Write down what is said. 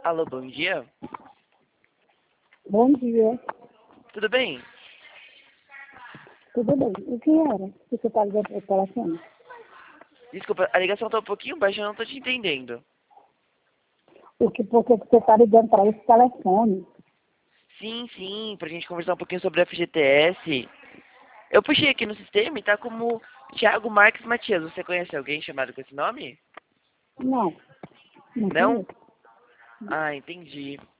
Alô, bom dia. Bom dia. Tudo bem? Tudo bem? O que era que você está ligando para o telefone? Desculpa, a ligação tá um pouquinho baixa, eu não tô te entendendo. Por que você está ligando para esse telefone? Sim, pra gente conversar um pouquinho sobre a FGTS. Eu puxei aqui no sistema e tá como Thiago Marques Matias. Você conhece alguém chamado com esse nome? Não, não Não? conheço. Ah, entendi.